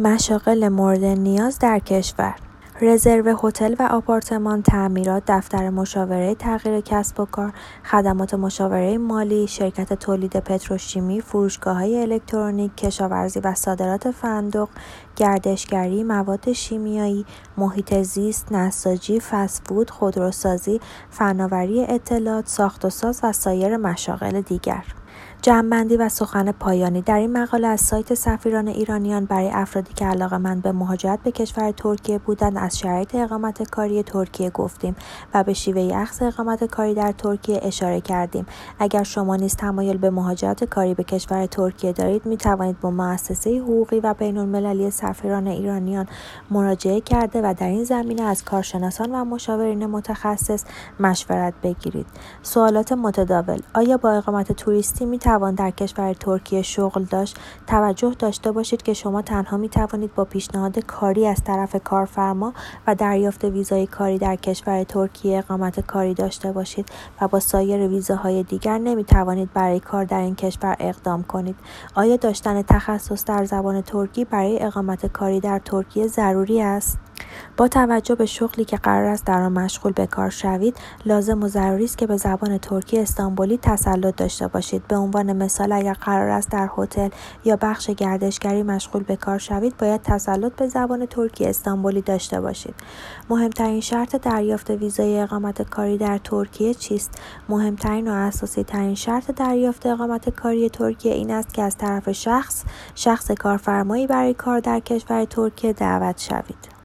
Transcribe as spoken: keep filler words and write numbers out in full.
مشاغل مورد نیاز در کشور: رزرو هتل و آپارتمان، تعمیرات، دفتر مشاوره تغییر کسب و کار، خدمات مشاوره مالی، شرکت تولید پتروشیمی، فروشگاه‌های الکترونیک، کشاورزی و صادرات فندق، گردشگری، مواد شیمیایی، محیط زیست، نساجی، فست‌فود، خودروسازی، فناوری اطلاعات، ساخت و ساز و سایر مشاغل دیگر. جمع‌بندی و سخن پایانی: در این مقاله از سایت سفیران ایرانیان برای افرادی که علاقه‌مند به مهاجرت به کشور ترکیه بودند از شرایط اقامت کاری ترکیه گفتیم و به شیوه اخذ اقامت کاری در ترکیه اشاره کردیم. اگر شما نیز تمایل به مهاجرت کاری به کشور ترکیه دارید، می توانید با مؤسسه حقوقی و بین‌المللی سفیران ایرانیان مراجعه کرده و در این زمینه از کارشناسان و مشاورین متخصص مشورت بگیرید. سوالات متداول: آیا با اقامت توریستی می توان در کشور ترکیه شغل داشت؟ توجه داشته باشید که شما تنها می توانید با پیشنهاد کاری از طرف کارفرما و دریافت ویزای کاری در کشور ترکیه اقامت کاری داشته باشید و با سایر ویزاهای دیگر نمی توانید برای کار در این کشور اقدام کنید. آیا داشتن تخصص در زبان ترکی برای اقامت کاری در ترکیه ضروری است؟ با توجه به شغلی که قرار است در آن مشغول به کار شوید، لازم و ضروری است که به زبان ترکی استانبولی تسلط داشته باشید. به عنوان مثال، اگر قرار است در هتل یا بخش گردشگری مشغول به کار شوید، باید تسلط به زبان ترکی استانبولی داشته باشید. مهمترین شرط دریافت ویزای اقامت کاری در ترکیه چیست؟ مهمترین و اساسی ترین شرط دریافت اقامت کاری ترکیه این است که از طرف شخص شخص کارفرمایی برای کار در کشور ترکیه دعوت شوید.